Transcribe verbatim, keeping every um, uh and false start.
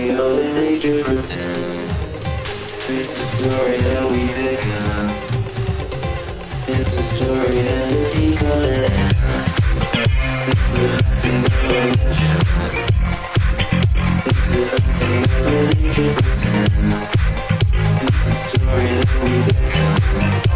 we all need to pretend. It's a story that we become. It's a story that we call it. It's a lesson that we'll legend. It's a lesson that we need to pretend. It's a story that we become.